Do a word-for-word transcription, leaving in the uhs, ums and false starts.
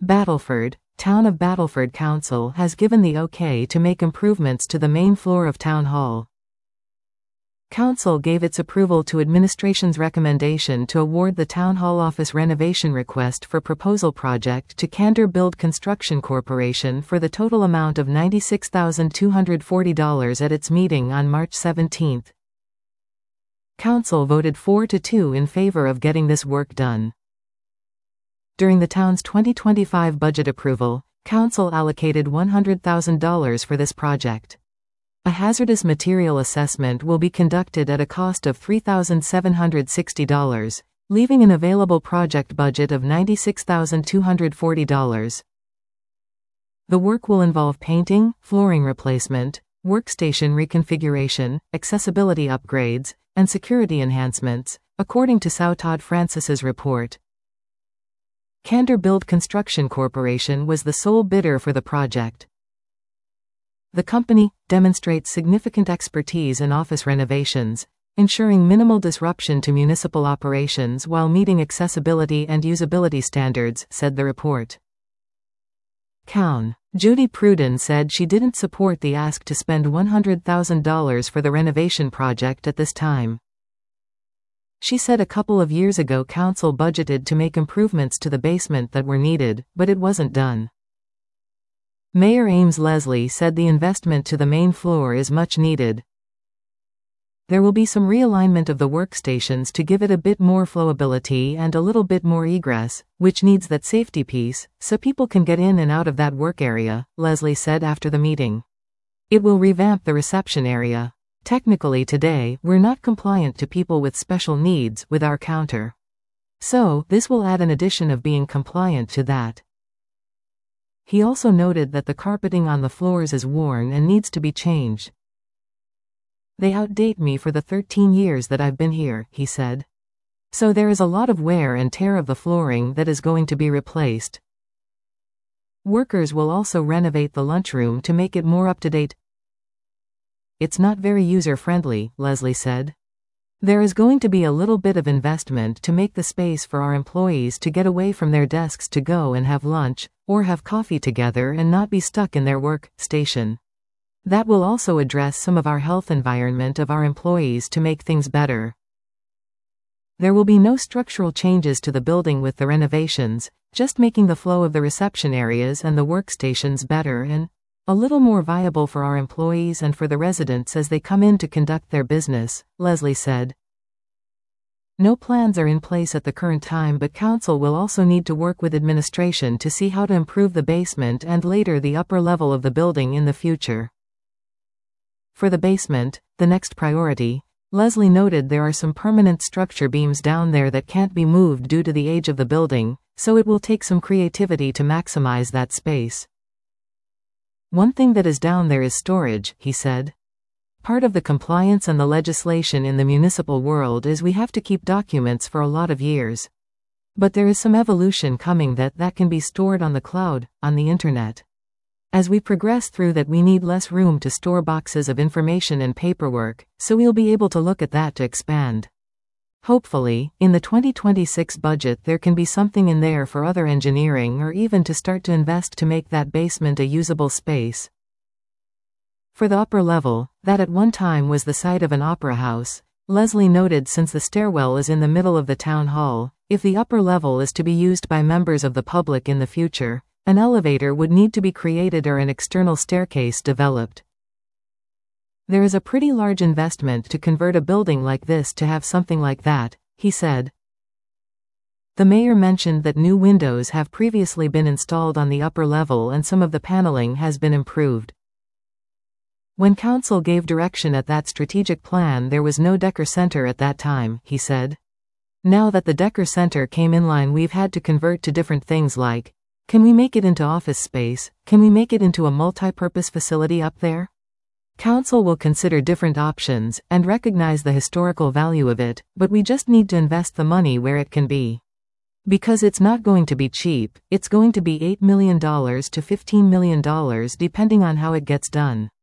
Battleford, Town of Battleford Council has given the okay to make improvements to the main floor of Town Hall. Council gave its approval to administration's recommendation to award the Town Hall office renovation request for proposal project to Cantor Build Construction Corporation for the total amount of ninety-six thousand two hundred forty dollars at its meeting on March seventeenth. Council voted four to two in favor of getting this work done. During the town's twenty twenty-five budget approval, Council allocated one hundred thousand dollars for this project. A hazardous material assessment will be conducted at a cost of three thousand seven hundred sixty dollars, leaving an available project budget of ninety-six thousand two hundred forty dollars. The work will involve painting, flooring replacement, workstation reconfiguration, accessibility upgrades, and security enhancements, according to São Todd Francis's report. Cantor Build Construction Corporation was the sole bidder for the project. The company demonstrates significant expertise in office renovations, ensuring minimal disruption to municipal operations while meeting accessibility and usability standards, said the report. Cown. Judy Pruden said she didn't support the ask to spend one hundred thousand dollars for the renovation project at this time. She said a couple of years ago council budgeted to make improvements to the basement that were needed, but it wasn't done. Mayor Ames Leslie said the investment to the main floor is much needed. There will be some realignment of the workstations to give it a bit more flowability and a little bit more egress, which needs that safety piece, so people can get in and out of that work area, Leslie said after the meeting. It will revamp the reception area. Technically today, we're not compliant to people with special needs with our counter. So, this will add an addition of being compliant to that. He also noted that the carpeting on the floors is worn and needs to be changed. They outdate me for the thirteen years that I've been here, he said. So there is a lot of wear and tear of the flooring that is going to be replaced. Workers will also renovate the lunchroom to make it more up-to-date. It's not very user-friendly, Leslie said. There is going to be a little bit of investment to make the space for our employees to get away from their desks to go and have lunch, or have coffee together and not be stuck in their work station. That will also address some of our health environment of our employees to make things better. There will be no structural changes to the building with the renovations, just making the flow of the reception areas and the workstations better and a little more viable for our employees and for the residents as they come in to conduct their business, Leslie said. No plans are in place at the current time, but council will also need to work with administration to see how to improve the basement and later the upper level of the building in the future. For the basement, the next priority, Leslie noted there are some permanent structure beams down there that can't be moved due to the age of the building, so it will take some creativity to maximize that space. One thing that is down there is storage, he said. Part of the compliance and the legislation in the municipal world is we have to keep documents for a lot of years. But there is some evolution coming that that can be stored on the cloud, on the internet. As we progress through that, we need less room to store boxes of information and paperwork, so we'll be able to look at that to expand. Hopefully, in the twenty twenty-six budget there can be something in there for other engineering or even to start to invest to make that basement a usable space. For the upper level, that at one time was the site of an opera house, Leslie noted since the stairwell is in the middle of the town hall, if the upper level is to be used by members of the public in the future, an elevator would need to be created or an external staircase developed. There is a pretty large investment to convert a building like this to have something like that, he said. The mayor mentioned that new windows have previously been installed on the upper level and some of the paneling has been improved. When council gave direction at that strategic plan, there was no Decker Center at that time, he said. Now that the Decker Center came in line, we've had to convert to different things like, can we make it into office space? Can we make it into a multi-purpose facility up there? Council will consider different options and recognize the historical value of it, but we just need to invest the money where it can be. Because it's not going to be cheap, it's going to be eight million dollars to fifteen million dollars depending on how it gets done.